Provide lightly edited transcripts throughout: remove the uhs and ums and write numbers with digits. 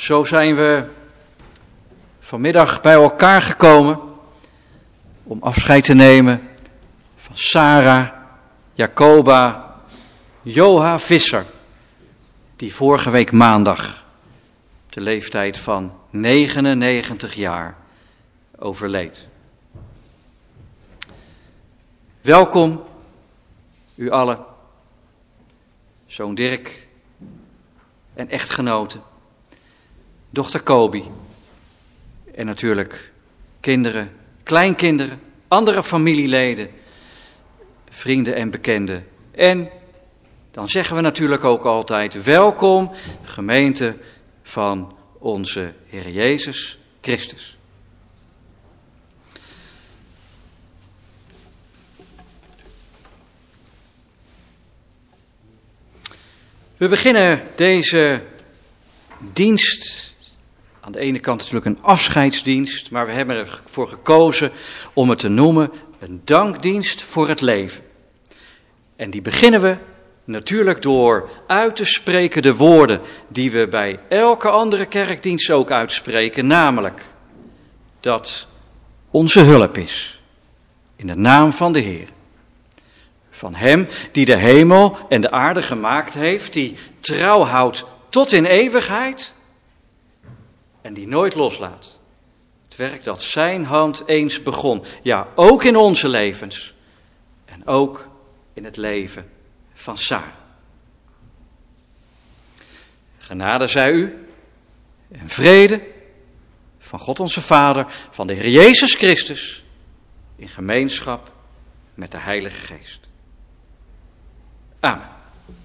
Zo zijn we vanmiddag bij elkaar gekomen om afscheid te nemen van Sarah, Jacoba, Joha Visser, die vorige week maandag op de leeftijd van 99 jaar overleed. Welkom, u allen, zoon Dirk en echtgenoten, dochter Kobi en natuurlijk kinderen, kleinkinderen, andere familieleden, vrienden en bekenden. En dan zeggen we natuurlijk ook altijd welkom, gemeente van onze Heer Jezus Christus. We beginnen deze dienst, aan de ene kant natuurlijk een afscheidsdienst, maar we hebben ervoor gekozen om het te noemen een dankdienst voor het leven. En die beginnen we natuurlijk door uit te spreken de woorden die we bij elke andere kerkdienst ook uitspreken, namelijk dat onze hulp is in de naam van de Heer. Van Hem die de hemel en de aarde gemaakt heeft, die trouw houdt tot in eeuwigheid en die nooit loslaat. Het werk dat zijn hand eens begon, ja, ook in onze levens en ook in het leven van Sarah. Genade zij u en vrede van God onze Vader, van de Heer Jezus Christus, in gemeenschap met de Heilige Geest. Amen.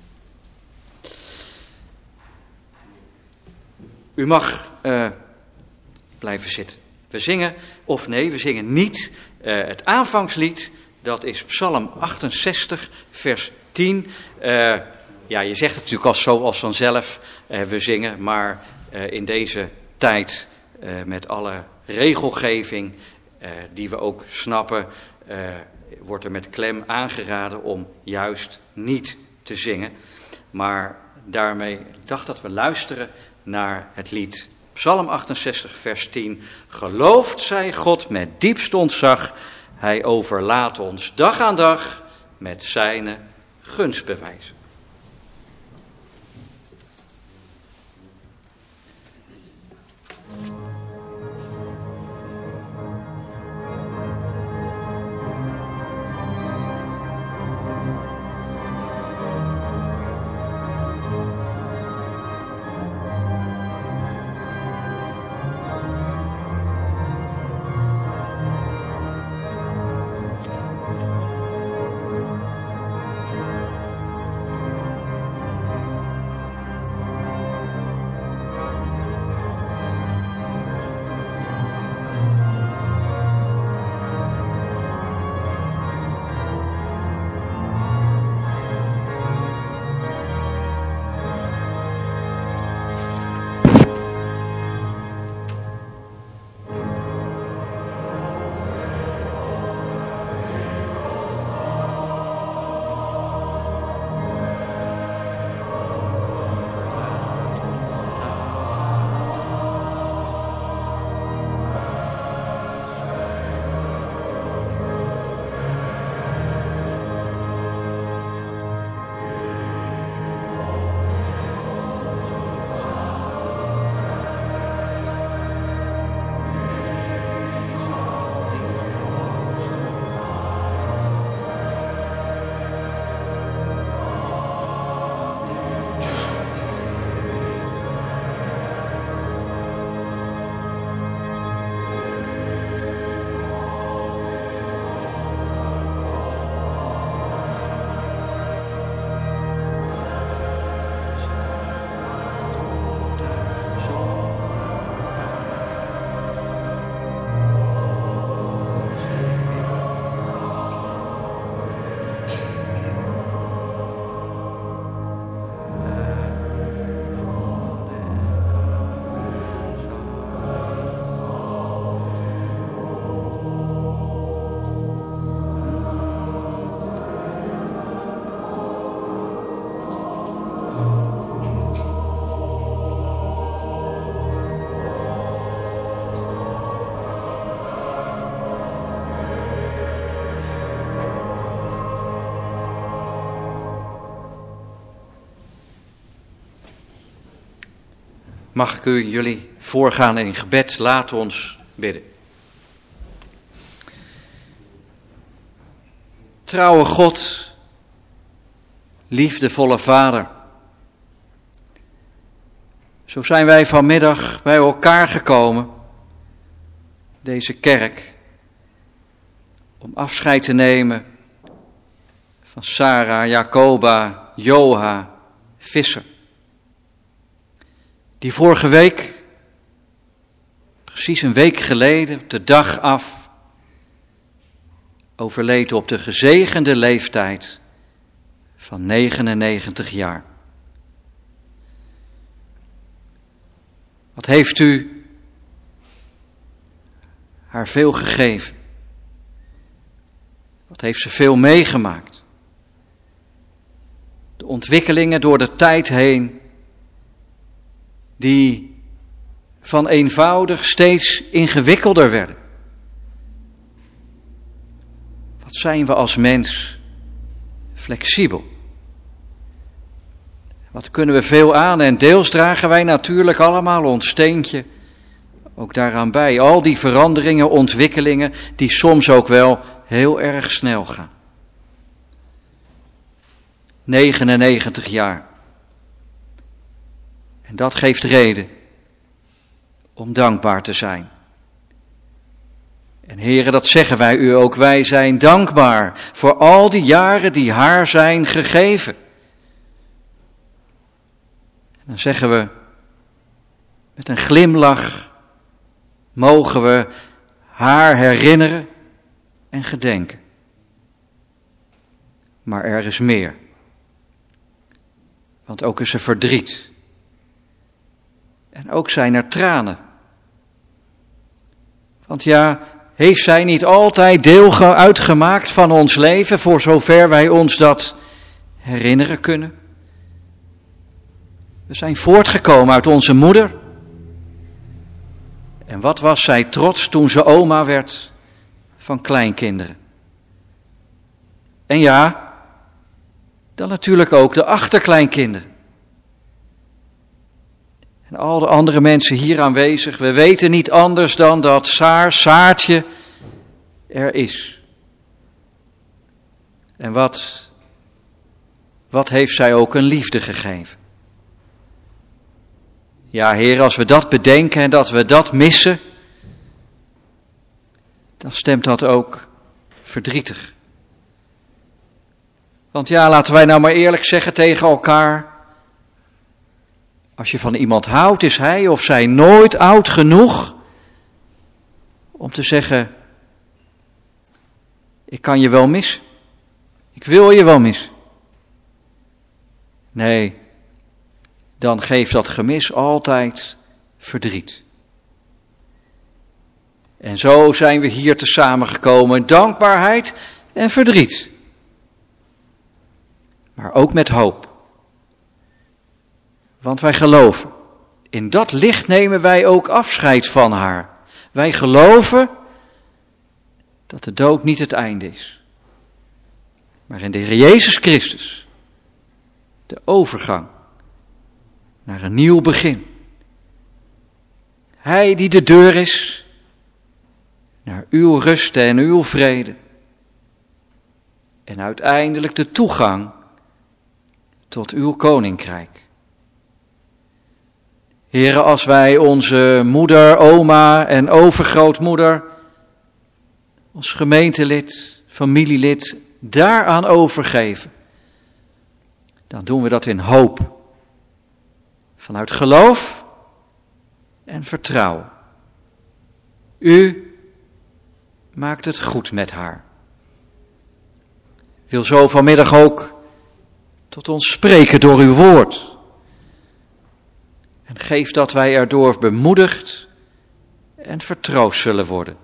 U mag blijven zitten. We zingen niet het aanvangslied. Dat is Psalm 68, vers 10. Ja, je zegt het natuurlijk als vanzelf, we zingen, maar in deze tijd met alle regelgeving die we ook snappen, wordt er met klem aangeraden om juist niet te zingen. Maar daarmee, ik dacht dat we luisteren naar het lied Psalm 68, vers 10. Geloofd zij God met diepst ontzag, Hij overlaat ons dag aan dag met zijne gunstbewijzen. Mag ik jullie voorgaan in gebed? Laat ons bidden. Trouwe God, liefdevolle Vader, zo zijn wij vanmiddag bij elkaar gekomen, deze kerk, om afscheid te nemen van Sarah, Jacoba, Joha, Visser. Die vorige week, precies een week geleden, op de dag af, overleed op de gezegende leeftijd van 99 jaar. Wat heeft u haar veel gegeven? Wat heeft ze veel meegemaakt? De ontwikkelingen door de tijd heen, die van eenvoudig steeds ingewikkelder werden. Wat zijn we als mens flexibel? Wat kunnen we veel aan en deels dragen wij natuurlijk allemaal ons steentje ook daaraan bij. Al die veranderingen, ontwikkelingen die soms ook wel heel erg snel gaan. 99 jaar. En dat geeft reden om dankbaar te zijn. En heren, dat zeggen wij u ook, wij zijn dankbaar voor al die jaren die haar zijn gegeven. En dan zeggen we, met een glimlach mogen we haar herinneren en gedenken. Maar er is meer. Want ook is er verdriet. En ook zijn er tranen. Want ja, heeft zij niet altijd deel uitgemaakt van ons leven, voor zover wij ons dat herinneren kunnen? We zijn voortgekomen uit onze moeder. En wat was zij trots toen ze oma werd van kleinkinderen. En ja, dan natuurlijk ook de achterkleinkinderen. En al de andere mensen hier aanwezig, we weten niet anders dan dat Saartje er is. En wat heeft zij ook een liefde gegeven. Ja, Heer, als we dat bedenken en dat we dat missen, dan stemt dat ook verdrietig. Want ja, laten wij nou maar eerlijk zeggen tegen elkaar, als je van iemand houdt, is hij of zij nooit oud genoeg om te zeggen, ik kan je wel missen. Ik wil je wel missen. Nee, dan geeft dat gemis altijd verdriet. En zo zijn we hier te samengekomen, dankbaarheid en verdriet. Maar ook met hoop. Want wij geloven, in dat licht nemen wij ook afscheid van haar. Wij geloven dat de dood niet het einde is. Maar in de Heer Jezus Christus, de overgang naar een nieuw begin. Hij die de deur is naar uw rust en uw vrede. En uiteindelijk de toegang tot uw koninkrijk. Heere, als wij onze moeder, oma en overgrootmoeder, ons gemeentelid, familielid, daaraan overgeven, dan doen we dat in hoop, vanuit geloof en vertrouwen. U maakt het goed met haar. Wil zo vanmiddag ook tot ons spreken door uw woord. En geef dat wij erdoor bemoedigd en vertroost zullen worden.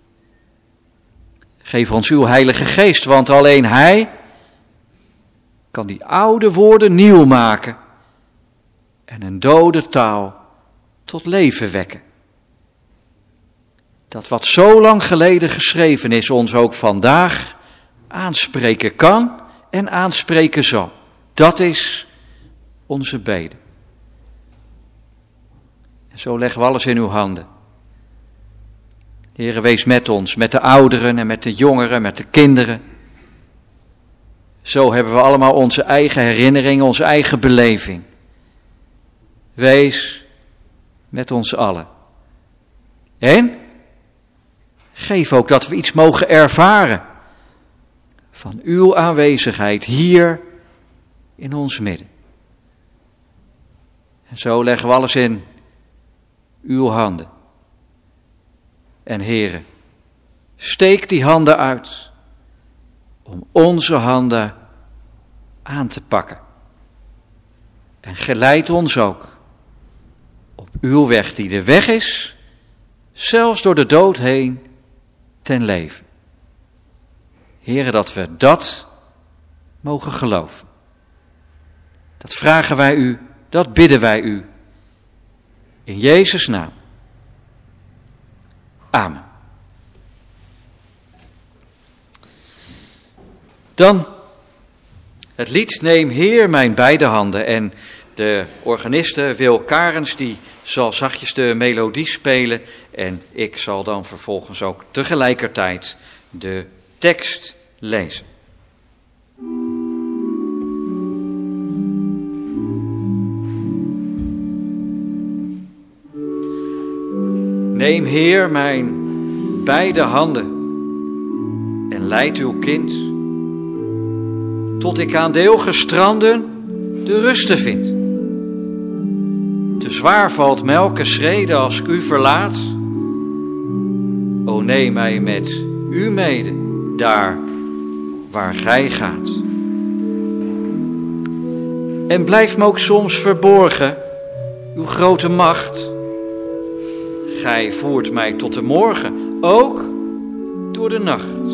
Geef ons uw Heilige Geest, want alleen Hij kan die oude woorden nieuw maken en een dode taal tot leven wekken. Dat wat zo lang geleden geschreven is, ons ook vandaag aanspreken kan en aanspreken zal. Dat is onze bede. En zo leggen we alles in uw handen. Heere, wees met ons, met de ouderen en met de jongeren, met de kinderen. Zo hebben we allemaal onze eigen herinneringen, onze eigen beleving. Wees met ons allen. En geef ook dat we iets mogen ervaren van uw aanwezigheid hier in ons midden. En zo leggen we alles in uw handen. En Heere, steek die handen uit om onze handen aan te pakken. En geleid ons ook op uw weg die de weg is, zelfs door de dood heen, ten leven. Heere, dat we dat mogen geloven. Dat vragen wij u, dat bidden wij u. In Jezus' naam. Amen. Dan het lied Neem Heer mijn beide handen. En de organiste Wil Karens die zal zachtjes de melodie spelen. En ik zal dan vervolgens ook tegelijkertijd de tekst lezen. Neem Heer mijn beide handen en leid uw kind, tot ik aan de eeuwige stranden de ruste vind. Te zwaar valt melke schrede als ik u verlaat. O neem mij met u mede, daar waar gij gaat. En blijf me ook soms verborgen, uw grote macht. Gij voert mij tot de morgen, ook door de nacht.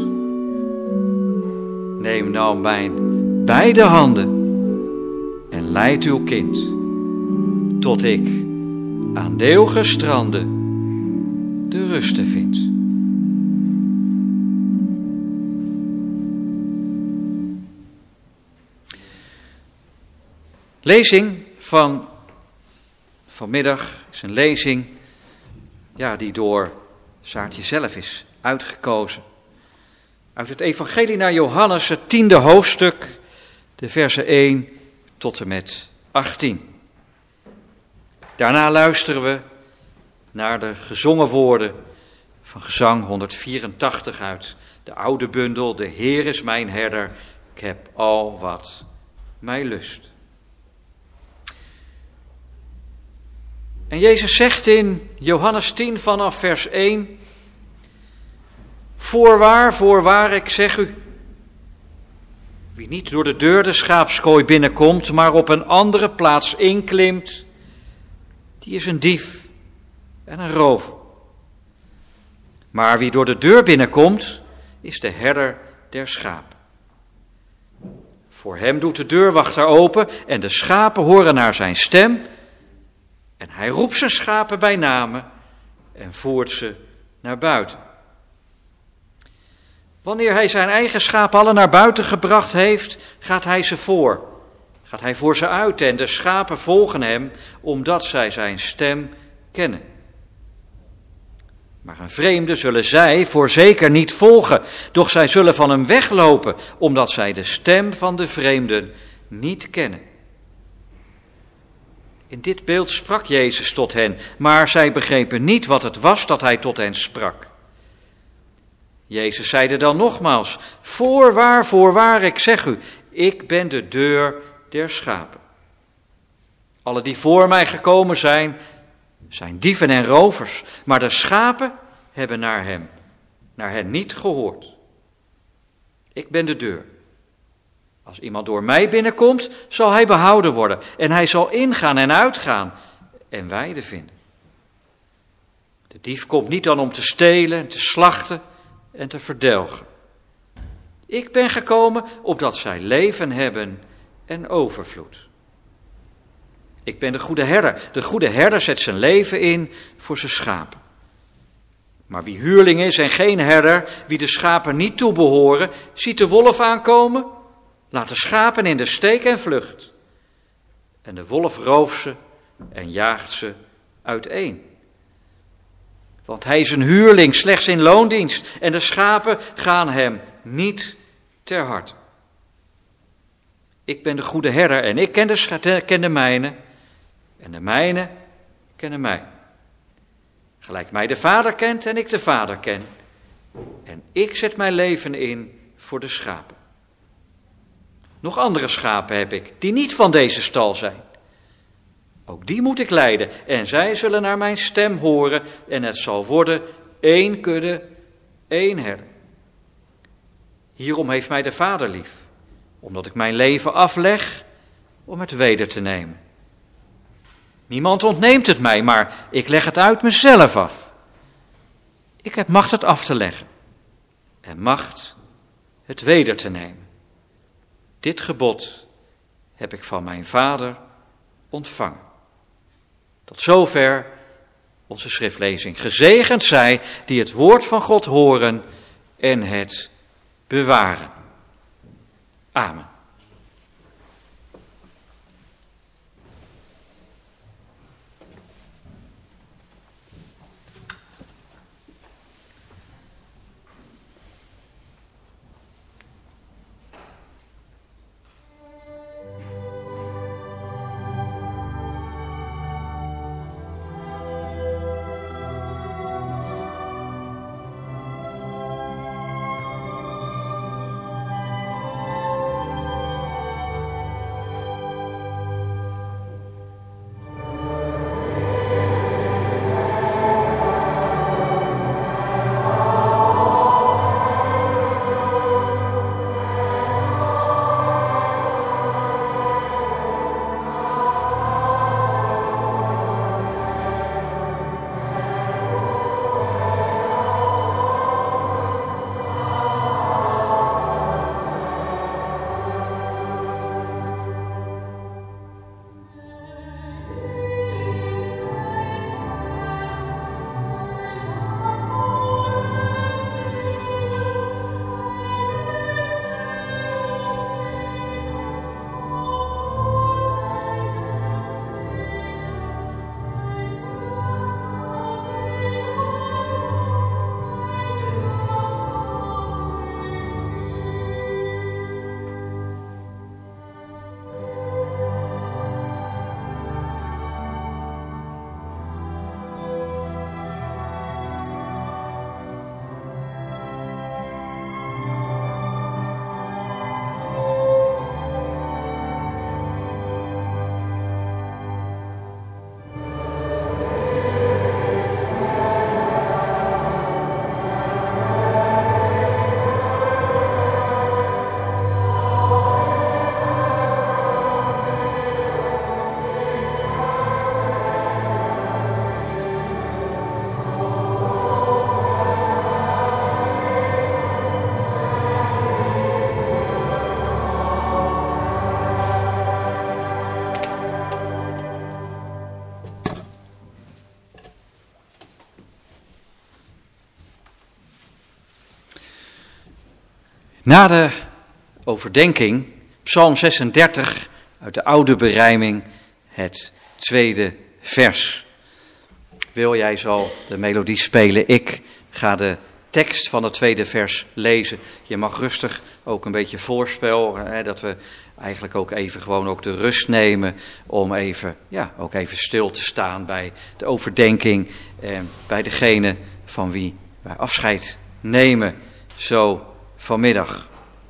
Neem nou mijn beide handen en leid uw kind, tot ik aan de eeuwige stranden de ruste vind. Lezing van vanmiddag is een lezing die door Saartje zelf is uitgekozen. Uit het evangelie naar Johannes, het 10e hoofdstuk, de versen 1 tot en met 18. Daarna luisteren we naar de gezongen woorden van gezang 184 uit de oude bundel. De Heer is mijn herder, ik heb al wat mij lust. En Jezus zegt in Johannes 10 vanaf vers 1... Voorwaar, ik zeg u, wie niet door de deur de schaapskooi binnenkomt, maar op een andere plaats inklimt, die is een dief en een rover. Maar wie door de deur binnenkomt, is de herder der schapen. Voor hem doet de deurwachter open en de schapen horen naar zijn stem. En hij roept zijn schapen bij name en voert ze naar buiten. Wanneer hij zijn eigen schapen alle naar buiten gebracht heeft, gaat hij ze voor. Gaat hij voor ze uit en de schapen volgen hem, omdat zij zijn stem kennen. Maar een vreemde zullen zij voorzeker niet volgen, doch zij zullen van hem weglopen, omdat zij de stem van de vreemden niet kennen. In dit beeld sprak Jezus tot hen, maar zij begrepen niet wat het was dat hij tot hen sprak. Jezus zeide dan nogmaals, voorwaar, ik zeg u, ik ben de deur der schapen. Alle die voor mij gekomen zijn, zijn dieven en rovers, maar de schapen hebben naar hen niet gehoord. Ik ben de deur. Als iemand door mij binnenkomt, zal hij behouden worden en hij zal ingaan en uitgaan en weide vinden. De dief komt niet dan om te stelen, te slachten en te verdelgen. Ik ben gekomen opdat zij leven hebben en overvloed. Ik ben de goede herder. De goede herder zet zijn leven in voor zijn schapen. Maar wie huurling is en geen herder, wie de schapen niet toebehoren, ziet de wolf aankomen, laat de schapen in de steek en vlucht. En de wolf rooft ze en jaagt ze uiteen. Want hij is een huurling, slechts in loondienst, en de schapen gaan hem niet ter harte. Ik ben de goede herder en ik ken de mijne, en de mijne kennen mij. Gelijk mij de Vader kent en ik de Vader ken. En ik zet mijn leven in voor de schapen. Nog andere schapen heb ik, die niet van deze stal zijn. Ook die moet ik leiden en zij zullen naar mijn stem horen en het zal worden 1 kudde, 1 herder. Hierom heeft mij de Vader lief, omdat ik mijn leven afleg om het weder te nemen. Niemand ontneemt het mij, maar ik leg het uit mezelf af. Ik heb macht het af te leggen en macht het weder te nemen. Dit gebod heb ik van mijn Vader ontvangen. Tot zover onze schriftlezing. Gezegend zij die het woord van God horen en het bewaren. Amen. Na de overdenking, Psalm 36 uit de oude berijming, het 2e vers. Wil jij zo de melodie spelen? Ik ga de tekst van het 2e vers lezen. Je mag rustig ook een beetje voorspel, dat we eigenlijk ook even gewoon ook de rust nemen om even, ook even stil te staan bij de overdenking en bij degene van wie wij afscheid nemen zo vanmiddag.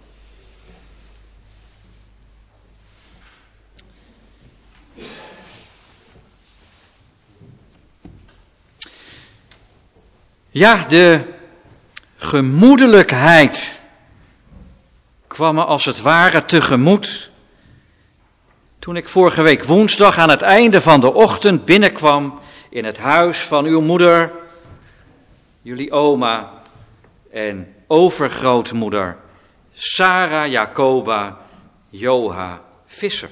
Ja, de gemoedelijkheid kwam me als het ware tegemoet toen ik vorige week woensdag aan het einde van de ochtend binnenkwam in het huis van uw moeder, jullie oma en overgrootmoeder Sarah Jacoba Joha Visser.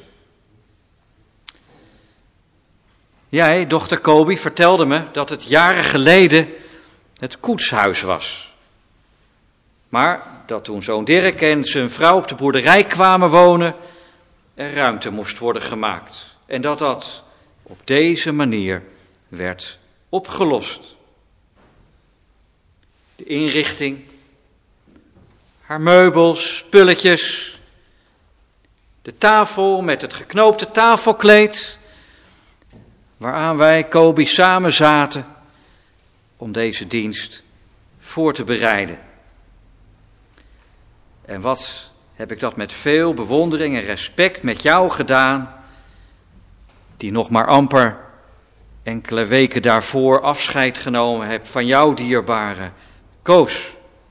Jij, dochter Kobi, vertelde me dat het jaren geleden het koetshuis was. Maar dat toen zoon Dirk en zijn vrouw op de boerderij kwamen wonen, er ruimte moest worden gemaakt. En dat op deze manier werd opgelost. De inrichting, haar meubels, spulletjes, de tafel met het geknoopte tafelkleed, waaraan wij, Kobi, samen zaten om deze dienst voor te bereiden. En wat heb ik dat met veel bewondering en respect met jou gedaan, die nog maar amper enkele weken daarvoor afscheid genomen hebt van jouw dierbare Koos.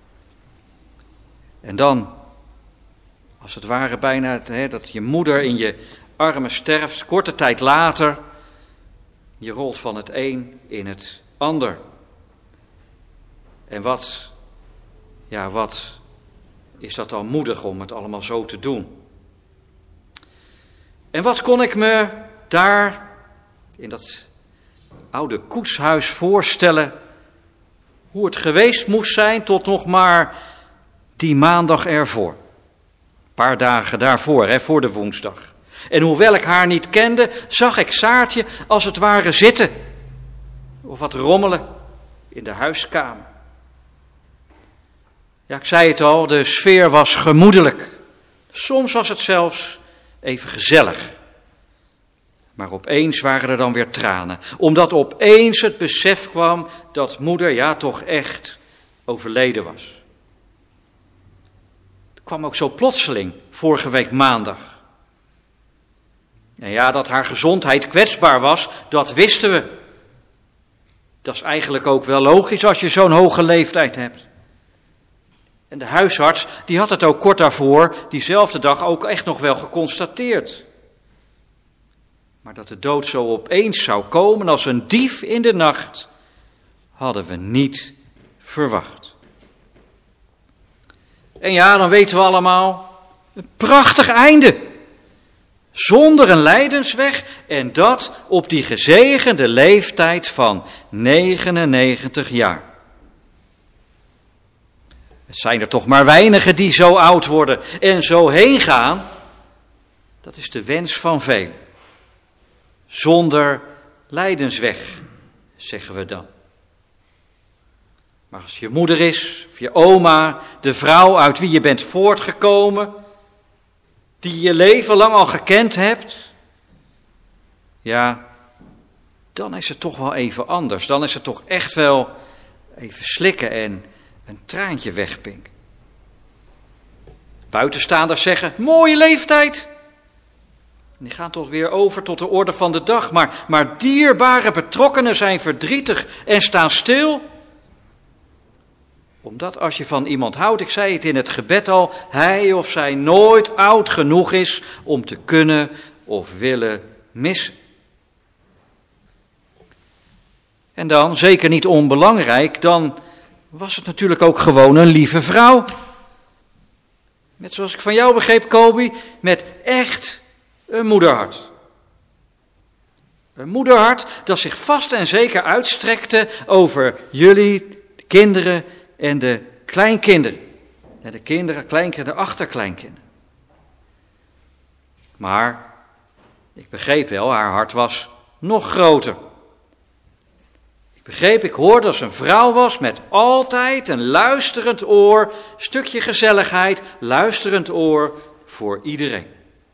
En dan, als het ware bijna dat je moeder in je armen sterft, korte tijd later, je rolt van het een in het ander. En wat is dat dan moedig om het allemaal zo te doen? En wat kon ik me daar in dat oude koetshuis voorstellen, hoe het geweest moest zijn tot nog maar die maandag ervoor. Een paar dagen daarvoor, voor de woensdag. En hoewel ik haar niet kende, zag ik Saartje als het ware zitten of wat rommelen in de huiskamer. Ja, ik zei het al, de sfeer was gemoedelijk. Soms was het zelfs even gezellig. Maar opeens waren er dan weer tranen, omdat opeens het besef kwam dat moeder toch echt overleden was. Het kwam ook zo plotseling, vorige week maandag. En ja, dat haar gezondheid kwetsbaar was, dat wisten we. Dat is eigenlijk ook wel logisch als je zo'n hoge leeftijd hebt. En de huisarts, die had het ook kort daarvoor, diezelfde dag, ook echt nog wel geconstateerd. Maar dat de dood zo opeens zou komen als een dief in de nacht, hadden we niet verwacht. En ja, dan weten we allemaal, een prachtig einde. Zonder een lijdensweg en dat op die gezegende leeftijd van 99 jaar. Het zijn er toch maar weinigen die zo oud worden en zo heen gaan. Dat is de wens van velen. Zonder lijdensweg, zeggen we dan. Maar als je moeder is, of je oma, de vrouw uit wie je bent voortgekomen, die je leven lang al gekend hebt, ja, dan is het toch wel even anders. Dan is het toch echt wel even slikken en een traantje wegpinken. Buitenstaanders zeggen, mooie leeftijd. En die gaan toch weer over tot de orde van de dag. Maar dierbare betrokkenen zijn verdrietig en staan stil. Omdat als je van iemand houdt, ik zei het in het gebed al, hij of zij nooit oud genoeg is om te kunnen of willen missen. En dan, zeker niet onbelangrijk, dan was het natuurlijk ook gewoon een lieve vrouw. Met, zoals ik van jou begreep, Kobi, met echt een moederhart. Een moederhart dat zich vast en zeker uitstrekte over jullie, de kinderen en de kleinkinderen. En de kinderen, kleinkinderen, de achterkleinkinderen. Maar, ik begreep wel, haar hart was nog groter. Ik hoorde als een vrouw was met altijd een luisterend oor, stukje gezelligheid, luisterend oor voor iedereen.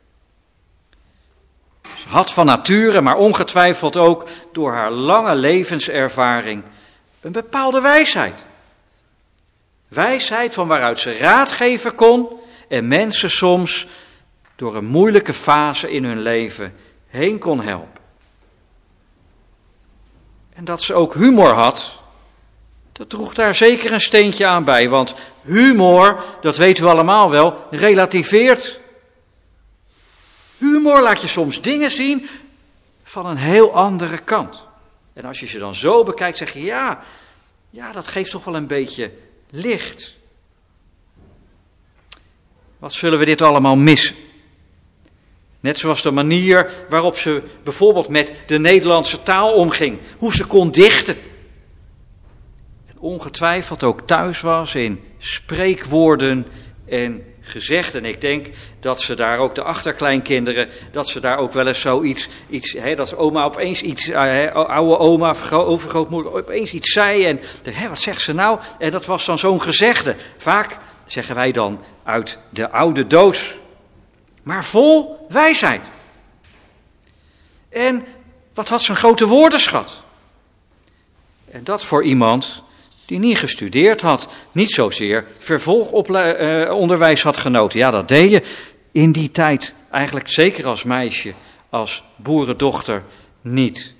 Ze had van nature, maar ongetwijfeld ook door haar lange levenservaring, een bepaalde wijsheid. Wijsheid van waaruit ze raad geven kon en mensen soms door een moeilijke fase in hun leven heen kon helpen. En dat ze ook humor had, dat droeg daar zeker een steentje aan bij. Want humor, dat weten we allemaal wel, relativeert. Humor laat je soms dingen zien van een heel andere kant. En als je ze dan zo bekijkt, zeg je ja, dat geeft toch wel een beetje licht. Wat zullen we dit allemaal missen? Net zoals de manier waarop ze bijvoorbeeld met de Nederlandse taal omging. Hoe ze kon dichten. En ongetwijfeld ook thuis was in spreekwoorden en gezegd. En ik denk dat ze daar ook, de achterkleinkinderen, dat ze daar ook wel eens zoiets, dat oma opeens iets, oude oma, overgrootmoeder, opeens iets zei. En wat zegt ze nou? En dat was dan zo'n gezegde. Vaak zeggen wij dan uit de oude doos, maar vol wijsheid. En wat had ze een grote woordenschat. En dat voor iemand die niet gestudeerd had, niet zozeer vervolgonderwijs had genoten. Ja, dat deed je in die tijd eigenlijk zeker als meisje, als boerendochter niet.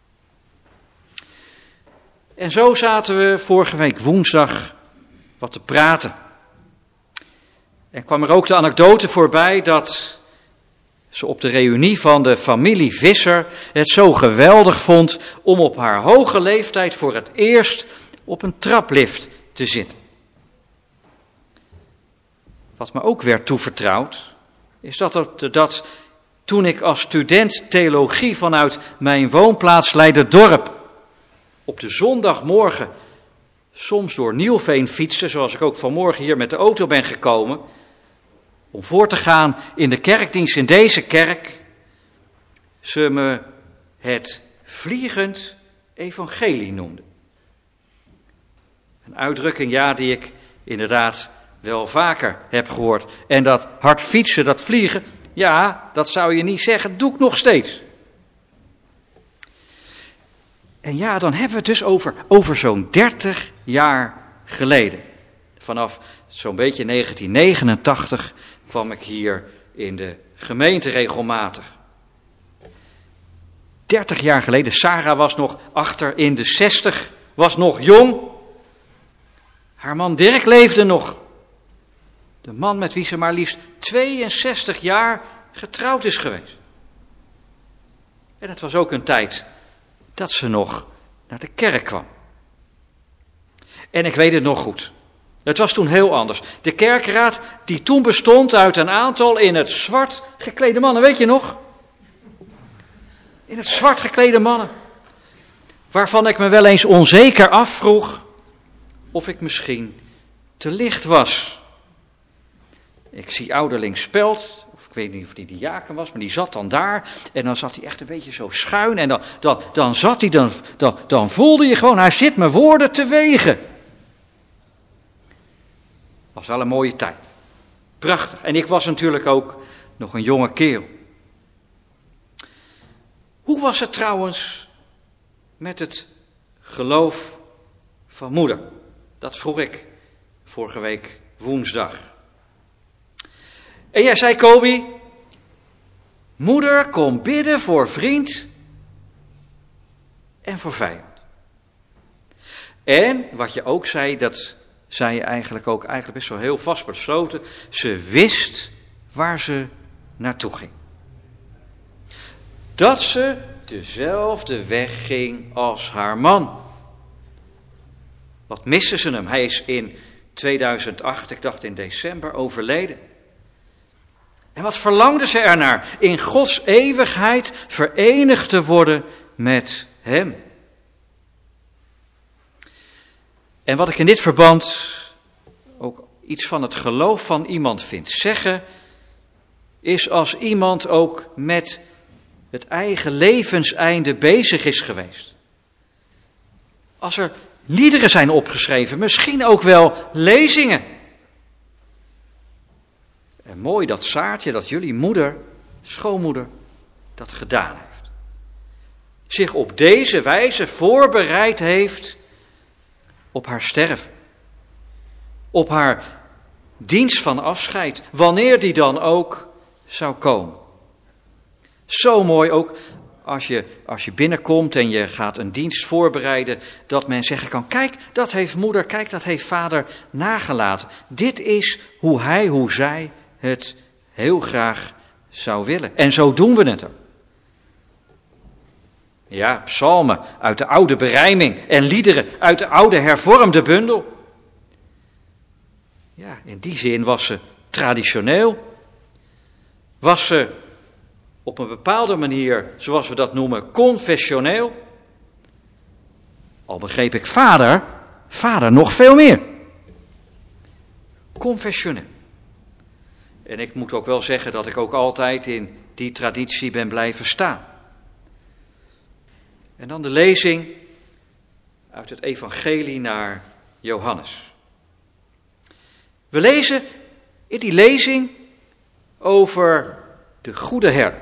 En zo zaten we vorige week woensdag wat te praten. En kwam er ook de anekdote voorbij dat ze op de reunie van de familie Visser het zo geweldig vond om op haar hoge leeftijd voor het eerst op een traplift te zitten. Wat me ook werd toevertrouwd, is dat toen ik als student theologie vanuit mijn woonplaats Leiderdorp op de zondagmorgen soms door Nieuwveen fietste, zoals ik ook vanmorgen hier met de auto ben gekomen, om voor te gaan in de kerkdienst in deze kerk, ze me het vliegend evangelie noemden. Een uitdrukking, ja, die ik inderdaad wel vaker heb gehoord. En dat hard fietsen, dat vliegen, ja, dat zou je niet zeggen, doe ik nog steeds. En ja, dan hebben we het dus over zo'n 30 jaar geleden. Vanaf zo'n beetje 1989 kwam ik hier in de gemeente regelmatig. 30 jaar geleden, Sarah was nog achter in de 60, was nog jong. Haar man Dirk leefde nog. De man met wie ze maar liefst 62 jaar getrouwd is geweest. En het was ook een tijd dat ze nog naar de kerk kwam. En ik weet het nog goed. Het was toen heel anders. De kerkraad die toen bestond uit een aantal in het zwart geklede mannen, weet je nog? In het zwart geklede mannen. Waarvan ik me wel eens onzeker afvroeg of ik misschien te licht was. Ik zie ouderling Speld, of ik weet niet of die diaken was, maar die zat dan daar. En dan zat hij echt een beetje zo schuin. En dan zat hij, dan voelde je gewoon, hij zit mijn woorden te wegen. Was wel een mooie tijd. Prachtig. En ik was natuurlijk ook nog een jonge kerel. Hoe was het trouwens met het geloof van moeder? Dat vroeg ik vorige week woensdag. En jij zei, Kobi, moeder kon bidden voor vriend en voor vijand. En wat je ook zei, dat zei je eigenlijk best wel heel vast besloten. Ze wist waar ze naartoe ging. Dat ze dezelfde weg ging als haar man. Wat miste ze hem? Hij is in 2008, ik dacht in december, overleden. En wat verlangde ze ernaar? In Gods eeuwigheid verenigd te worden met hem. En wat ik in dit verband ook iets van het geloof van iemand vind zeggen, is als iemand ook met het eigen levenseinde bezig is geweest. Als er liederen zijn opgeschreven, misschien ook wel lezingen. En mooi dat Saartje, dat jullie moeder, schoonmoeder, dat gedaan heeft. Zich op deze wijze voorbereid heeft op haar sterven. Op haar dienst van afscheid, wanneer die dan ook zou komen. Zo mooi ook als je binnenkomt en je gaat een dienst voorbereiden, dat men zeggen kan, kijk, dat heeft moeder, kijk, dat heeft vader nagelaten. Dit is hoe zij het heel graag zou willen. En zo doen we het ook. Ja, psalmen uit de oude berijming en liederen uit de oude hervormde bundel. Ja, in die zin was ze traditioneel. Was ze op een bepaalde manier, zoals we dat noemen, confessioneel. Al begreep ik vader nog veel meer. Confessioneel. En ik moet ook wel zeggen dat ik ook altijd in die traditie ben blijven staan. En dan de lezing uit het evangelie naar Johannes. We lezen in die lezing over de goede herder.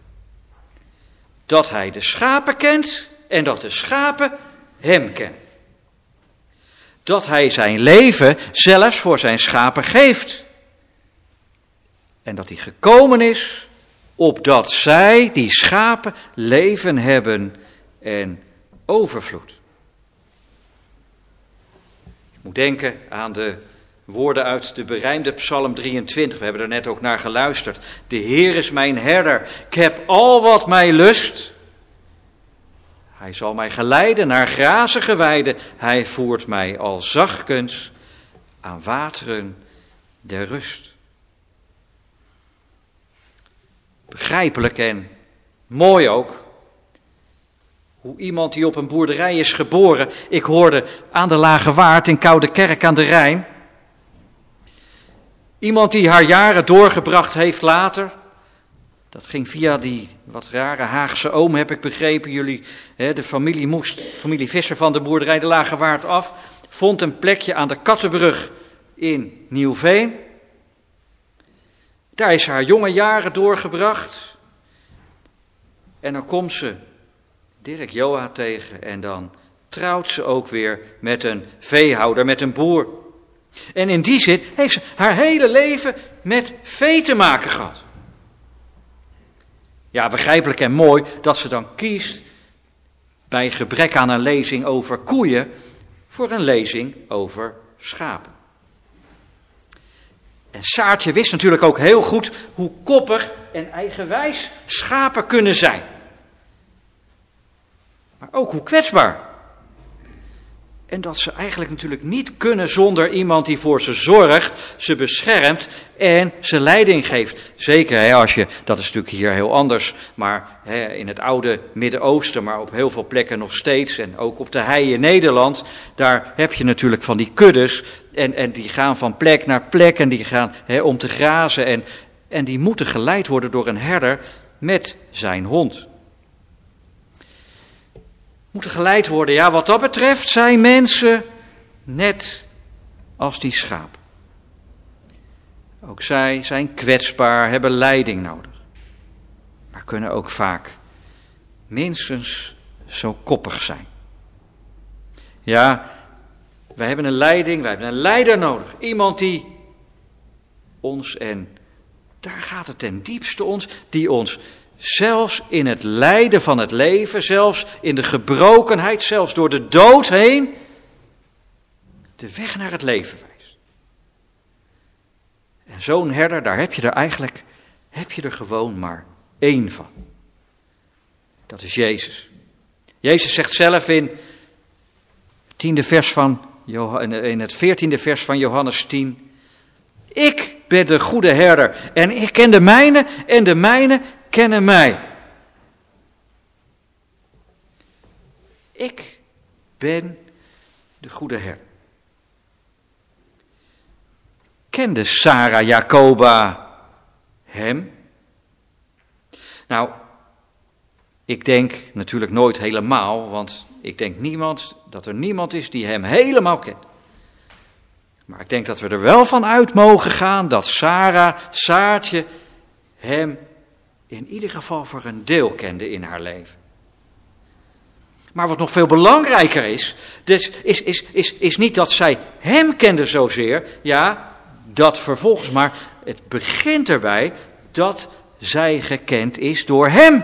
Dat hij de schapen kent en dat de schapen hem kennen. Dat hij zijn leven zelfs voor zijn schapen geeft. En dat hij gekomen is opdat zij, die schapen, leven hebben en overvloed. Ik moet denken aan de woorden uit de berijmde Psalm 23. We hebben er net ook naar geluisterd. De Heer is mijn herder. Ik heb al wat mij lust. Hij zal mij geleiden naar grazige weiden. Hij voert mij al zachtkens aan wateren der rust. Begrijpelijk en mooi ook. Hoe iemand die op een boerderij is geboren. Ik hoorde aan de Lage Waard in Koudekerk aan de Rijn. Iemand die haar jaren doorgebracht heeft later. Dat ging via die wat rare Haagse oom, heb ik begrepen. Jullie, de familie Visser van de boerderij de Lage Waard af. Vond een plekje aan de Kattenbrug in Nieuwveen. Daar is haar jonge jaren doorgebracht. En dan komt ze Dirk Joa tegen en dan trouwt ze ook weer met een veehouder, met een boer. En in die zin heeft ze haar hele leven met vee te maken gehad. Ja, begrijpelijk en mooi dat ze dan kiest bij gebrek aan een lezing over koeien voor een lezing over schapen. En Saartje wist natuurlijk ook heel goed hoe koppig en eigenwijs schapen kunnen zijn. Maar ook hoe kwetsbaar. En dat ze eigenlijk natuurlijk niet kunnen zonder iemand die voor ze zorgt, ze beschermt en ze leiding geeft. Zeker als je, dat is natuurlijk hier heel anders, maar in het oude Midden-Oosten, maar op heel veel plekken nog steeds. En ook op de hei in Nederland, daar heb je natuurlijk van die kuddes. En die gaan van plek naar plek en die gaan om te grazen. En die moeten geleid worden door een herder met zijn hond. Moeten geleid worden, ja, wat dat betreft zijn mensen net als die schapen. Ook zij zijn kwetsbaar, hebben leiding nodig. Maar kunnen ook vaak minstens zo koppig zijn. Ja, wij hebben een leiding, wij hebben een leider nodig. Iemand die ons, en daar gaat het ten diepste ons, die ons zelfs in het lijden van het leven, zelfs in de gebrokenheid, zelfs door de dood heen, de weg naar het leven wijst. En zo'n herder, daar heb je er gewoon maar één van. Dat is Jezus. Jezus zegt zelf in het 14e vers van Johannes 10, ik ben de goede herder en ik ken de mijne en de mijne kennen mij. Ik ben de goede herder. Kende Sarah Jacoba hem? Nou, ik denk natuurlijk nooit helemaal, want ik denk dat er niemand is die hem helemaal kent. Maar ik denk dat we er wel van uit mogen gaan dat Saartje, hem in ieder geval voor een deel kende in haar leven. Maar wat nog veel belangrijker is niet dat zij hem kende zozeer. Ja, dat vervolgens, maar het begint erbij dat zij gekend is door hem.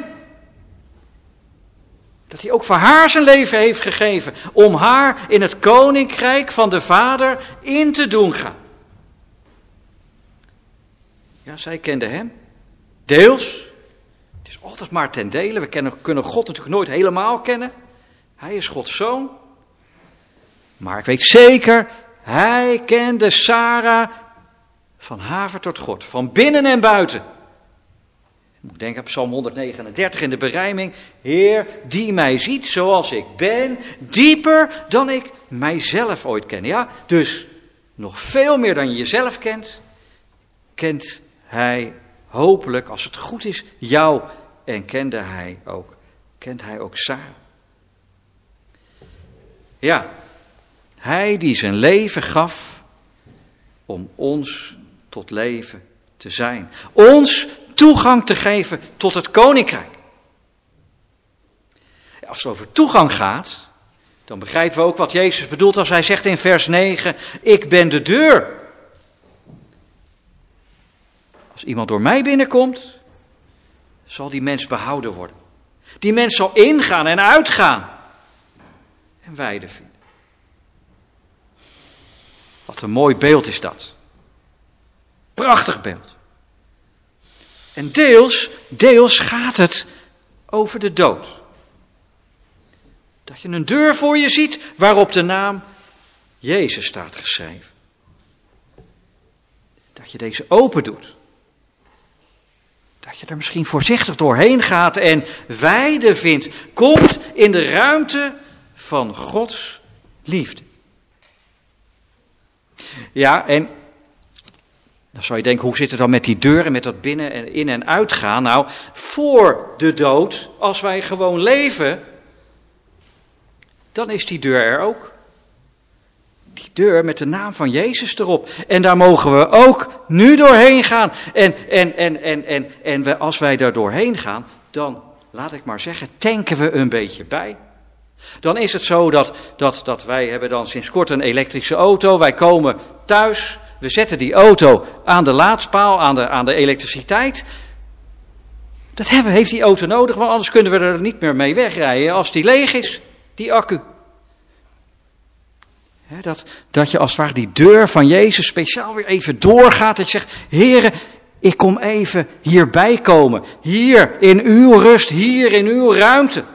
Dat hij ook voor haar zijn leven heeft gegeven om haar in het koninkrijk van de Vader in te doen gaan. Ja, zij kende hem. Deels. Het is altijd maar ten dele. We kunnen God natuurlijk nooit helemaal kennen. Hij is Gods zoon. Maar ik weet zeker, hij kende Sarah van haver tot gort. Van binnen en buiten. Ik moet denken aan Psalm 139 in de berijming. Heer, die mij ziet zoals ik ben, dieper dan ik mijzelf ooit ken. Ja, dus nog veel meer dan je jezelf kent hij hopelijk, als het goed is, jou en kent hij ook Sarah. Ja, hij die zijn leven gaf om ons tot leven te zijn. Ons toegang te geven tot het koninkrijk. Als het over toegang gaat, dan begrijpen we ook wat Jezus bedoelt als hij zegt in vers 9, ik ben de deur. Als iemand door mij binnenkomt, zal die mens behouden worden. Die mens zal ingaan en uitgaan en weide vinden. Wat een mooi beeld is dat. Prachtig beeld. En deels gaat het over de dood. Dat je een deur voor je ziet waarop de naam Jezus staat geschreven. Dat je deze open doet. Dat je er misschien voorzichtig doorheen gaat en weide vindt. Komt in de ruimte van Gods liefde. Ja, en dan zou je denken, hoe zit het dan met die deuren, met dat binnen en in en uitgaan? Nou, voor de dood, als wij gewoon leven, dan is die deur er ook. Die deur met de naam van Jezus erop. En daar mogen we ook nu doorheen gaan. En als wij daar doorheen gaan, dan, laat ik maar zeggen, tanken we een beetje bij. Dan is het zo dat wij hebben dan sinds kort een elektrische auto. Wij komen thuis, we zetten die auto aan de laadpaal, aan de elektriciteit. Dat heeft die auto nodig, want anders kunnen we er niet meer mee wegrijden als die leeg is, die accu. Dat je als het ware die deur van Jezus speciaal weer even doorgaat. Dat je zegt, Heere, ik kom even hierbij komen. Hier in uw rust, hier in uw ruimte.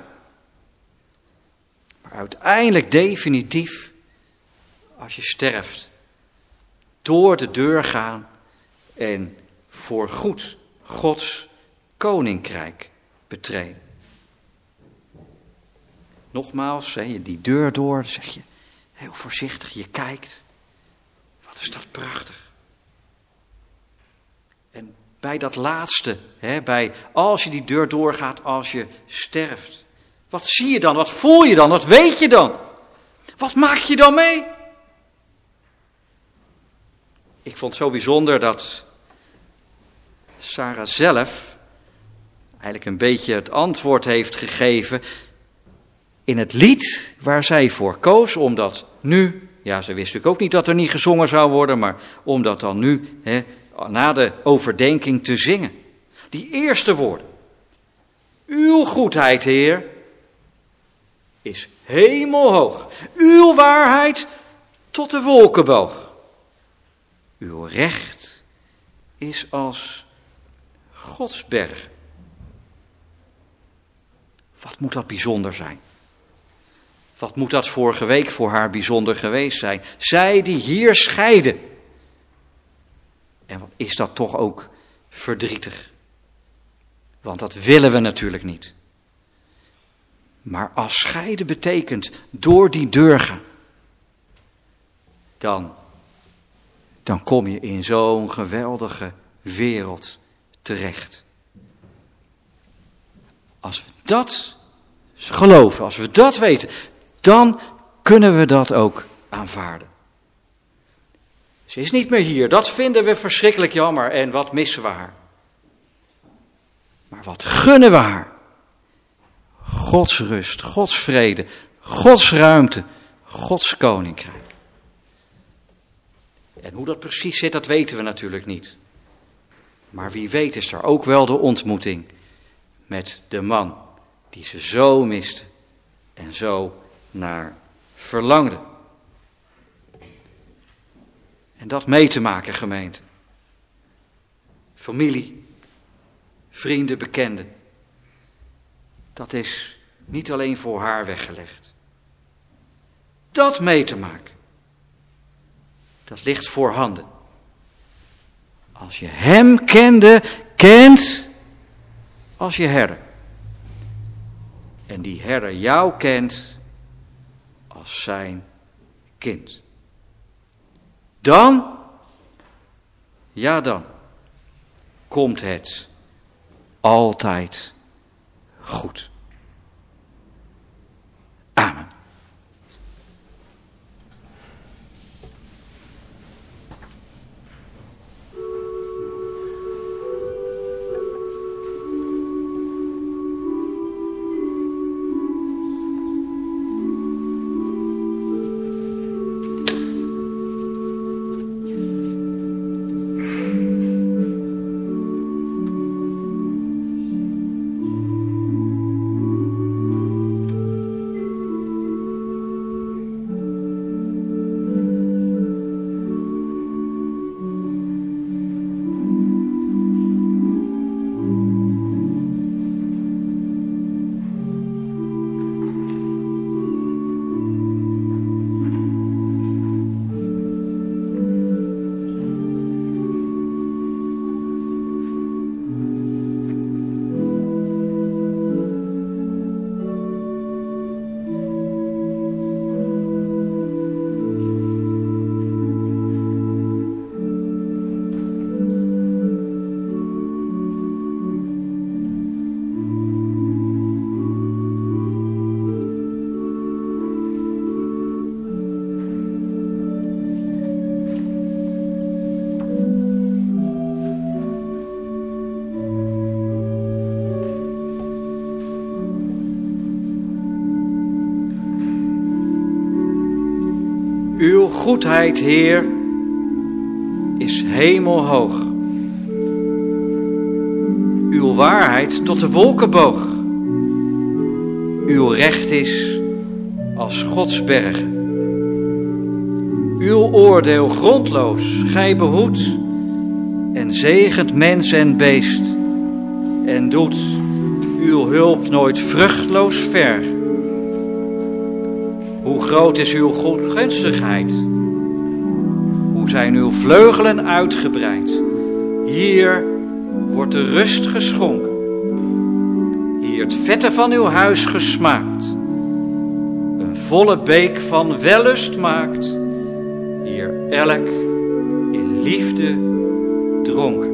Maar uiteindelijk definitief, als je sterft, door de deur gaan en voorgoed Gods koninkrijk betreden. Nogmaals, die deur door, dan zeg je, heel voorzichtig, je kijkt. Wat is dat prachtig. En bij dat laatste, als je die deur doorgaat, als je sterft. Wat zie je dan? Wat voel je dan? Wat weet je dan? Wat maak je dan mee? Ik vond het zo bijzonder dat Sarah zelf eigenlijk een beetje het antwoord heeft gegeven in het lied waar zij voor koos, omdat nu, ja, ze wist natuurlijk ook niet dat er niet gezongen zou worden, maar om dat dan nu, na de overdenking te zingen. Die eerste woorden. Uw goedheid, Heer, is hemelhoog. Uw waarheid tot de wolkenboog. Uw recht is als Gods berg. Wat moet dat bijzonder zijn? Wat moet dat vorige week voor haar bijzonder geweest zijn? Zij die hier scheiden. En wat is dat toch ook verdrietig? Want dat willen we natuurlijk niet. Maar als scheiden betekent door die deur gaan, dan kom je in zo'n geweldige wereld terecht. Als we dat geloven, als we dat weten, dan kunnen we dat ook aanvaarden. Ze is niet meer hier, dat vinden we verschrikkelijk jammer en wat missen we haar. Maar wat gunnen we haar? Gods rust, Gods vrede, Gods ruimte, Gods koninkrijk. En hoe dat precies zit, dat weten we natuurlijk niet. Maar wie weet is er ook wel de ontmoeting met de man die ze zo miste en zo naar verlangde. En dat mee te maken, gemeente. Familie, vrienden, bekenden. Dat is niet alleen voor haar weggelegd. Dat mee te maken. Dat ligt voorhanden. Als je hem kent als je herder. En die herder jou kent als zijn kind. Dan komt het altijd goed. Amen. Uw goedheid, Heer, is hemelhoog. Uw waarheid tot de wolken boog. Uw recht is als Gods bergen. Uw oordeel grondloos, gij behoedt en zegent mens en beest en doet uw hulp nooit vruchtloos ver. Hoe groot is uw goedgunstigheid? Hoe zijn uw vleugelen uitgebreid? Hier wordt de rust geschonken. Hier het vette van uw huis gesmaakt. Een volle beek van wellust maakt. Hier elk in liefde dronken.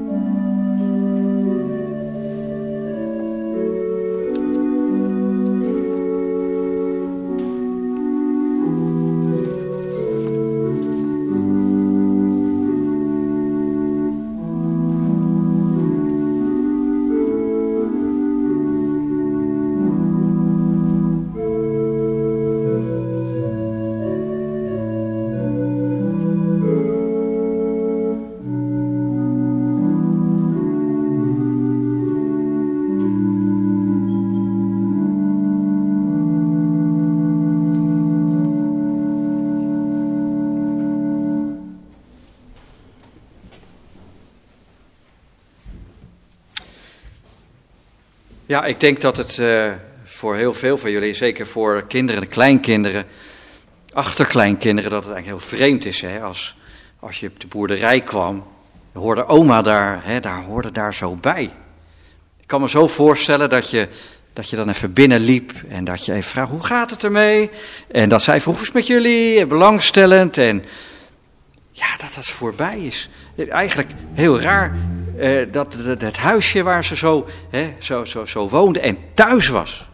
Ja, ik denk dat het voor heel veel van jullie, zeker voor kinderen en kleinkinderen, achterkleinkinderen, dat het eigenlijk heel vreemd is. Hè? Als je op de boerderij kwam, hoorde oma daar hoorde daar zo bij. Ik kan me zo voorstellen dat je dan even binnenliep en dat je even vraagt, hoe gaat het ermee? En dat zij vroeg, hoe is het met jullie? En belangstellend. En ja, dat het voorbij is. Eigenlijk heel raar. Dat het huisje waar ze zo woonde en thuis was.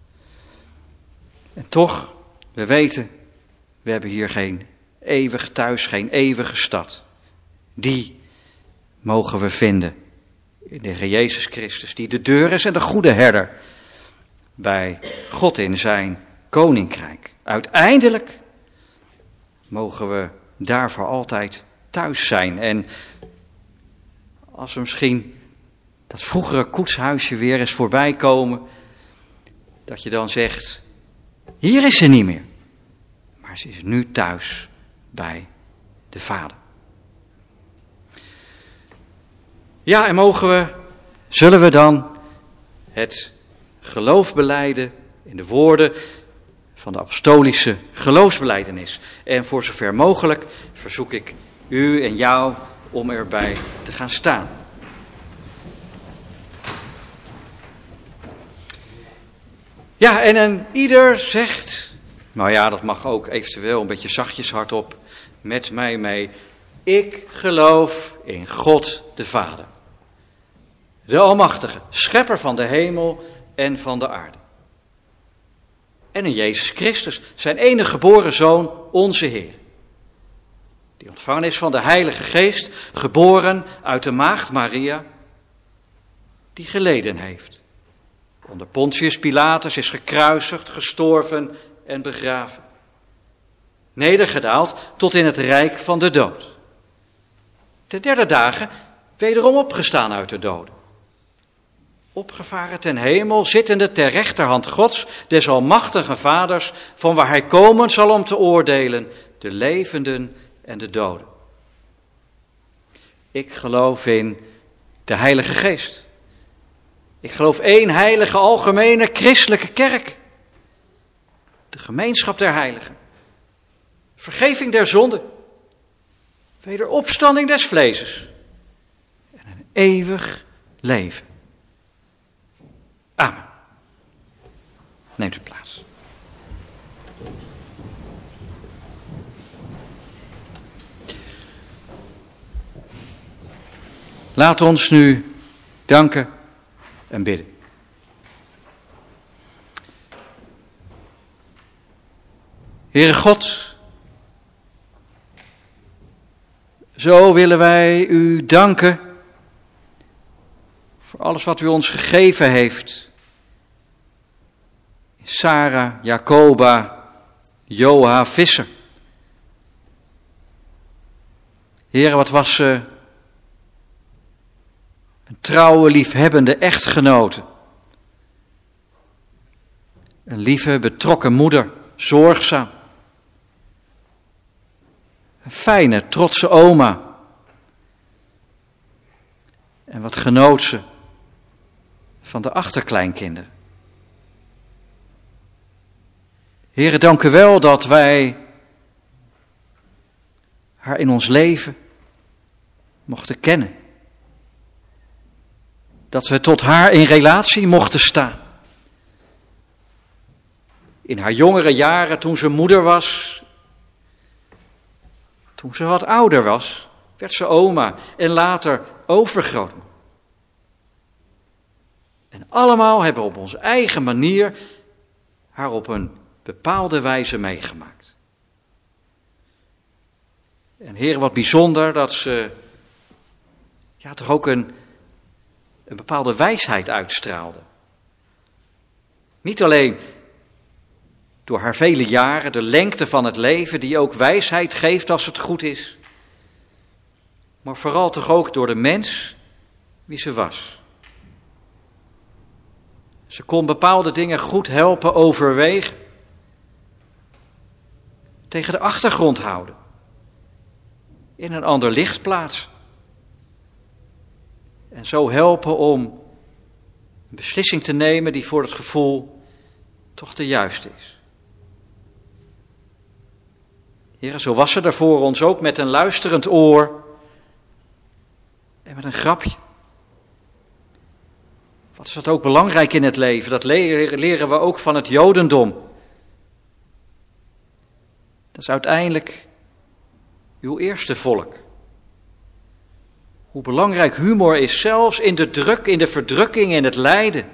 En toch, we weten, we hebben hier geen eeuwig thuis, geen eeuwige stad. Die mogen we vinden in de Heer Jezus Christus, die de deur is en de goede herder bij God in zijn koninkrijk. Uiteindelijk mogen we daar voor altijd thuis zijn. En als we misschien dat vroegere koetshuisje weer eens voorbij komen, dat je dan zegt, hier is ze niet meer. Maar ze is nu thuis bij de Vader. Ja, en zullen we dan het geloof belijden in de woorden van de apostolische geloofsbelijdenis. En voor zover mogelijk verzoek ik u en jou om erbij te gaan staan. Ja, en ieder zegt, nou ja, dat mag ook eventueel een beetje zachtjes hardop met mij mee. Ik geloof in God de Vader, de Almachtige, schepper van de hemel en van de aarde. En in Jezus Christus, zijn enige geboren Zoon, onze Heer. Die ontvangen is van de Heilige Geest, geboren uit de maagd Maria, die geleden heeft. Onder Pontius Pilatus is gekruisigd, gestorven en begraven. Nedergedaald tot in het rijk van de dood. Ten derde dagen wederom opgestaan uit de doden. Opgevaren ten hemel, zittende ter rechterhand Gods, des almachtigen Vaders, van waar hij komen zal om te oordelen, de levenden en de doden. Ik geloof in de Heilige Geest. Ik geloof één heilige, algemene, christelijke kerk. De gemeenschap der heiligen. Vergeving der zonden. Wederopstanding des vleeses. En een eeuwig leven. Amen. Neemt u plaats. Laat ons nu danken en bidden. Heere God, zo willen wij u danken voor alles wat u ons gegeven heeft. Sarah, Jacoba, Joha, Visser. Heere, wat was ze een trouwe, liefhebbende echtgenote. Een lieve, betrokken moeder, zorgzaam. Een fijne, trotse oma. En wat genoot ze van de achterkleinkinderen. Heere, dank u wel dat wij haar in ons leven mochten kennen. Dat we tot haar in relatie mochten staan. In haar jongere jaren, toen ze moeder was, toen ze wat ouder was, werd ze oma en later overgrootmoeder. En allemaal hebben we op onze eigen manier haar op een bepaalde wijze meegemaakt. En Heer, wat bijzonder dat ze toch ook een bepaalde wijsheid uitstraalde. Niet alleen door haar vele jaren, de lengte van het leven die ook wijsheid geeft als het goed is, maar vooral toch ook door de mens wie ze was. Ze kon bepaalde dingen goed helpen overwegen, tegen de achtergrond houden, in een ander licht plaatsen. En zo helpen om een beslissing te nemen die voor het gevoel toch de juiste is. Heer, zo was ze er voor ons ook met een luisterend oor en met een grapje. Wat is dat ook belangrijk in het leven? Dat leren we ook van het Jodendom. Dat is uiteindelijk uw eerste volk. Hoe belangrijk humor is, zelfs in de druk, in de verdrukking, in het lijden.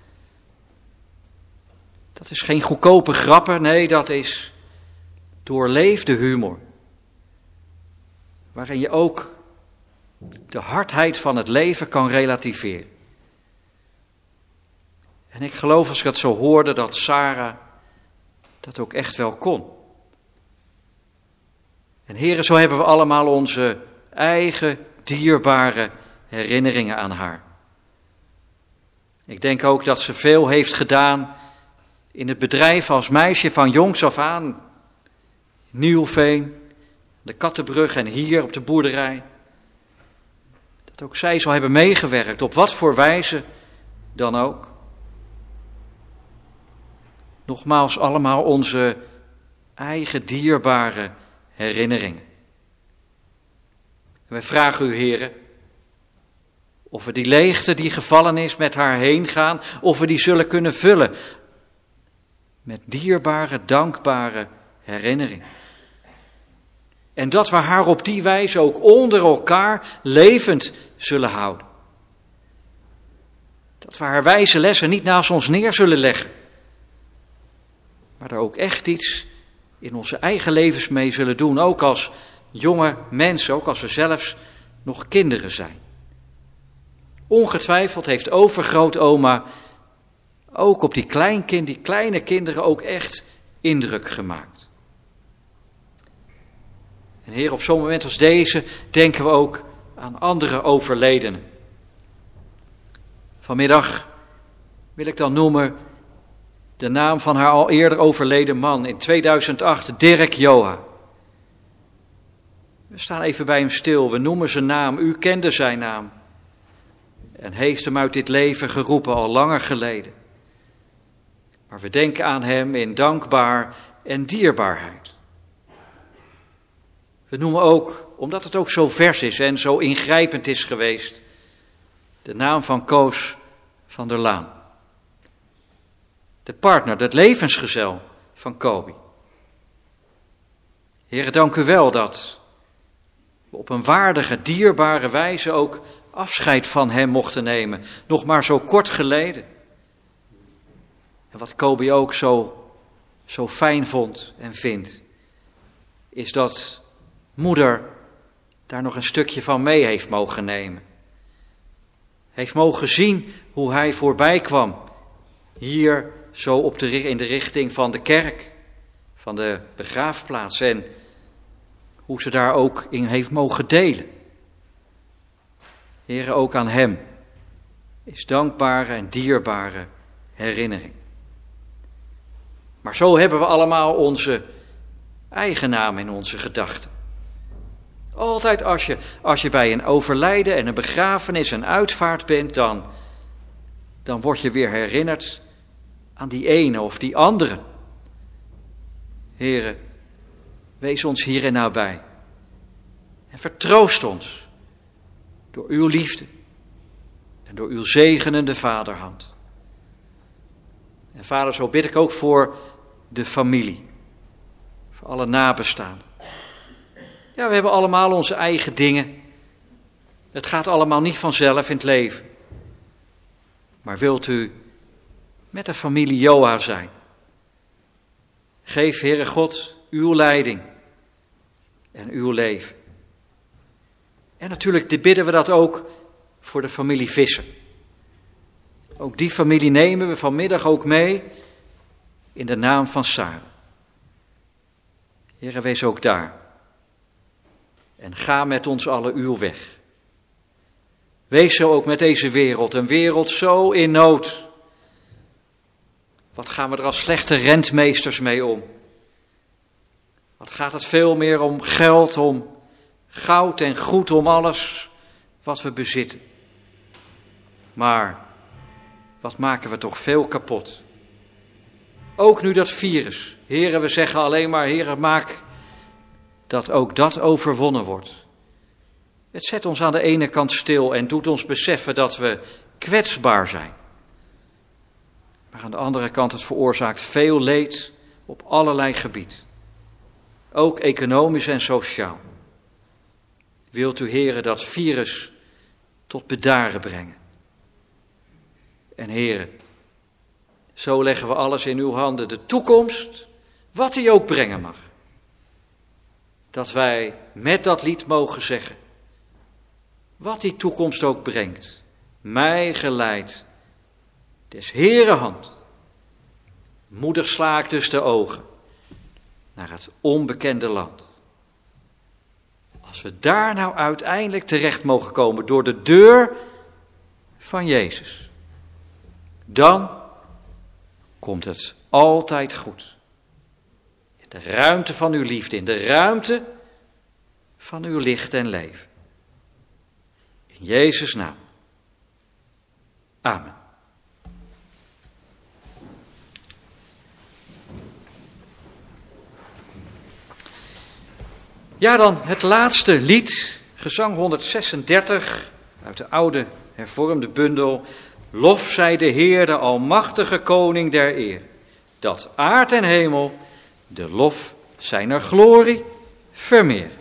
Dat is geen goedkope grappen, nee, dat is doorleefde humor. Waarin je ook de hardheid van het leven kan relativeren. En ik geloof, als ik het zo hoorde, dat Sarah dat ook echt wel kon. En heren, zo hebben we allemaal onze eigen dierbare herinneringen aan haar. Ik denk ook dat ze veel heeft gedaan in het bedrijf als meisje van jongs af aan. Nieuwveen, de Kattenbrug en hier op de boerderij. Dat ook zij zal hebben meegewerkt, op wat voor wijze dan ook. Nogmaals, allemaal onze eigen dierbare herinneringen. En wij vragen u, heren, of we die leegte die gevallen is met haar heen gaan, of we die zullen kunnen vullen met dierbare, dankbare herinneringen. En dat we haar op die wijze ook onder elkaar levend zullen houden. Dat we haar wijze lessen niet naast ons neer zullen leggen. Maar er ook echt iets in onze eigen levens mee zullen doen. Ook als jonge mensen, ook als we zelfs nog kinderen zijn. Ongetwijfeld heeft overgrootoma ook op die kleine kinderen ook echt indruk gemaakt. En Heer, op zo'n moment als deze denken we ook aan andere overledenen. Vanmiddag wil ik dan noemen de naam van haar al eerder overleden man in 2008, Dirk Joha. We staan even bij hem stil, we noemen zijn naam, u kende zijn naam. En heeft hem uit dit leven geroepen al langer geleden. Maar we denken aan hem in dankbaar en dierbaarheid. We noemen ook, omdat het ook zo vers is en zo ingrijpend is geweest, de naam van Koos van der Laan. De partner, de levensgezel van Kobi. Heere, dank u wel dat we op een waardige, dierbare wijze ook afscheid van hem mochten nemen. Nog maar zo kort geleden. En wat Kobi ook zo fijn vond en vindt, is dat moeder daar nog een stukje van mee heeft mogen nemen. Heeft mogen zien hoe hij voorbij kwam. Hier zo in de richting van de kerk, van de begraafplaats. En hoe ze daar ook in heeft mogen delen. Heere, ook aan hem is dankbare en dierbare herinnering. Maar zo hebben we allemaal onze eigen naam in onze gedachten. Altijd als je bij een overlijden en een begrafenis en uitvaart bent, dan word je weer herinnerd aan die ene of die andere. Heere, wees ons hierin nabij. En vertroost ons door uw liefde en door uw zegenende vaderhand. En Vader, zo bid ik ook voor de familie, voor alle nabestaanden. Ja, we hebben allemaal onze eigen dingen. Het gaat allemaal niet vanzelf in het leven. Maar wilt u met de familie Joha zijn? Geef, Heere God, uw leiding en uw leven. En natuurlijk bidden we dat ook voor de familie Visser. Ook die familie nemen we vanmiddag ook mee in de naam van Sarah. Heere, wees ook daar. En ga met ons allen uw weg. Wees zo ook met deze wereld, een wereld zo in nood. Wat gaan we er als slechte rentmeesters mee om? Wat gaat het veel meer om geld, om goud en goed, om alles wat we bezitten. Maar wat maken we toch veel kapot. Ook nu dat virus. Heren, we zeggen alleen maar, Heren, maak dat ook dat overwonnen wordt. Het zet ons aan de ene kant stil en doet ons beseffen dat we kwetsbaar zijn. Maar aan de andere kant, het veroorzaakt veel leed op allerlei gebied. Ook economisch en sociaal. Wilt u, Heren, dat virus tot bedaren brengen. En Heren, zo leggen we alles in uw handen. De toekomst, wat die ook brengen mag. Dat wij met dat lied mogen zeggen, wat die toekomst ook brengt. Mij geleid, des Heeren hand. Moedig sla ik dus de ogen naar het onbekende land. Als we daar nou uiteindelijk terecht mogen komen door de deur van Jezus, dan komt het altijd goed. In de ruimte van uw liefde, in de ruimte van uw licht en leven. In Jezus' naam. Amen. Ja, dan het laatste lied, gezang 136 uit de oude hervormde bundel. Lof zij de Heer, de almachtige koning der eer, dat aard en hemel de lof zijner glorie vermeer.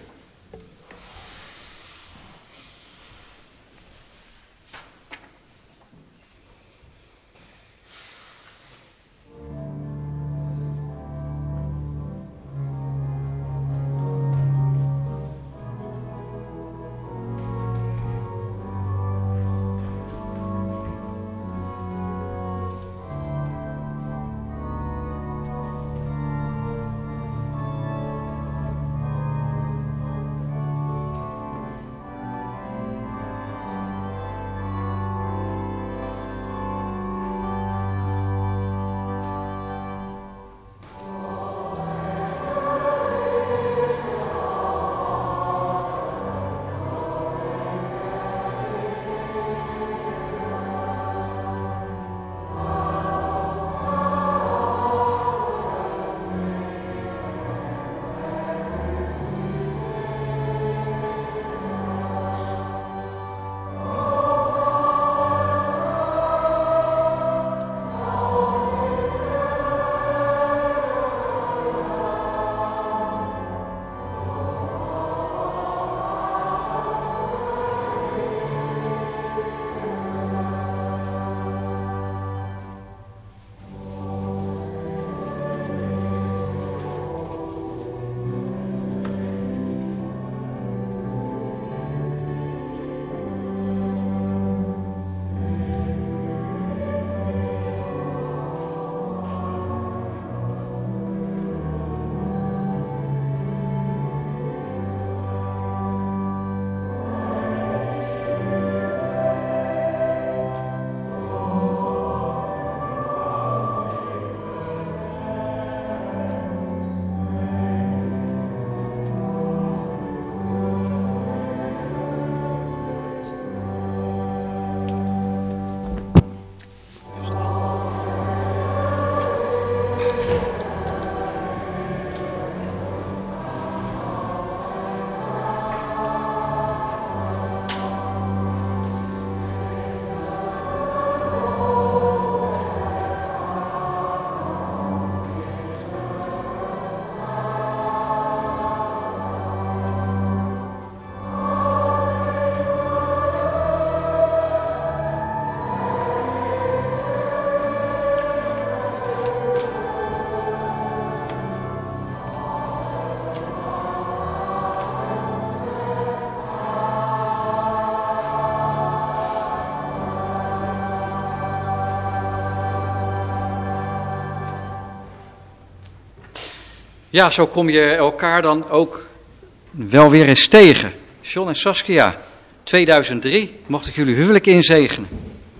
Ja, zo kom je elkaar dan ook wel weer eens tegen. John en Saskia, 2003 mocht ik jullie huwelijk inzegenen.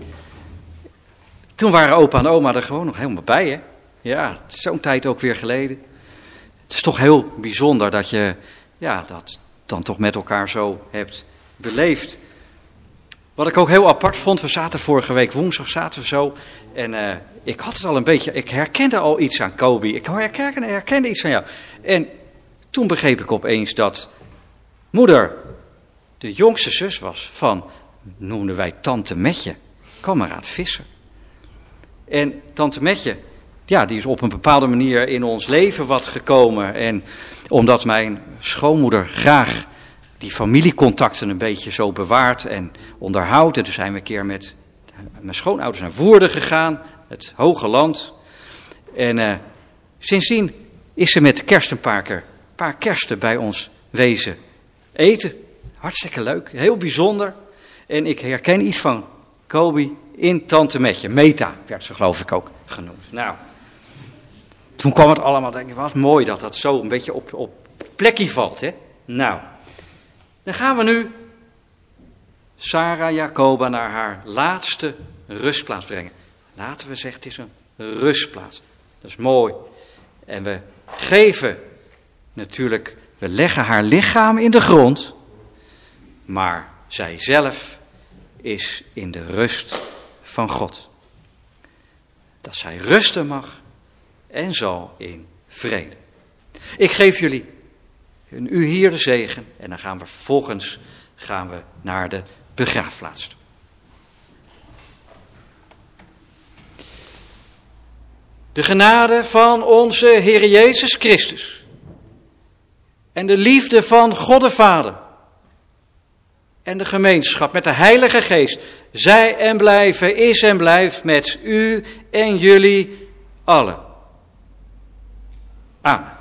Toen waren opa en oma er gewoon nog helemaal bij, hè? Ja, het is zo'n tijd ook weer geleden. Het is toch heel bijzonder dat je dat dan toch met elkaar zo hebt beleefd. Wat ik ook heel apart vond, we zaten vorige week woensdag zo en ik had het al een beetje, ik herkende al iets aan Kobe. Ik herkende iets aan jou. En toen begreep ik opeens dat moeder de jongste zus was van, noemden wij tante Metje, kameraad Visser. En tante Metje, ja, die is op een bepaalde manier in ons leven wat gekomen. En omdat mijn schoonmoeder graag die familiecontacten een beetje zo bewaart en onderhoudt. En toen zijn we een keer met mijn schoonouders naar Woerden gegaan, het Hoge Land. En sindsdien is ze met de kerst een paar kersten bij ons wezen eten. Hartstikke leuk, heel bijzonder. En ik herken iets van Kobe in tante Metje. Meta werd ze geloof ik ook genoemd. Nou, toen kwam het allemaal, denk ik, wat mooi dat dat zo een beetje op plekje valt, hè. Nou, dan gaan we nu Sarah Jacoba naar haar laatste rustplaats brengen. Laten we zeggen, het is een rustplaats. Dat is mooi. En we geven natuurlijk, we leggen haar lichaam in de grond, maar zij zelf is in de rust van God. Dat zij rusten mag en zal in vrede. Ik geef jullie u hier de zegen en dan gaan we vervolgens naar de begraafplaats toe. De genade van onze Heer Jezus Christus en de liefde van God de Vader en de gemeenschap met de Heilige Geest, zij en blijven, is en blijft met u en jullie allen. Amen.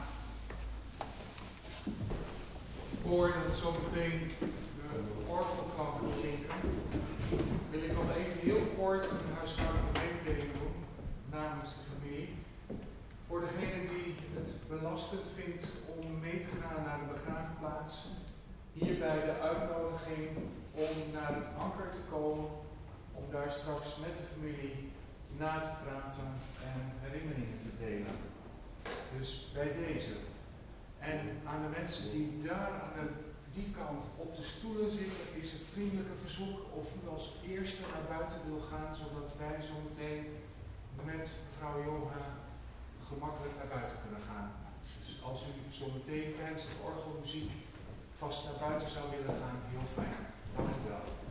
Voordat zometeen de orgelklanken klinken, wil ik nog even heel kort een huishoudelijke mededeling doen namens de familie. Voor degene die het belastend vindt om mee te gaan naar de begraafplaats, hierbij de uitnodiging om naar het anker te komen, om daar straks met de familie na te praten en herinneringen te delen. Dus bij deze. En aan de mensen die daar aan die kant op de stoelen zitten, is het vriendelijke verzoek of u als eerste naar buiten wil gaan, zodat wij zo meteen met mevrouw Joha gemakkelijk naar buiten kunnen gaan. Dus als u zo meteen tijdens de orgelmuziek vast naar buiten zou willen gaan, heel fijn. Dank u wel.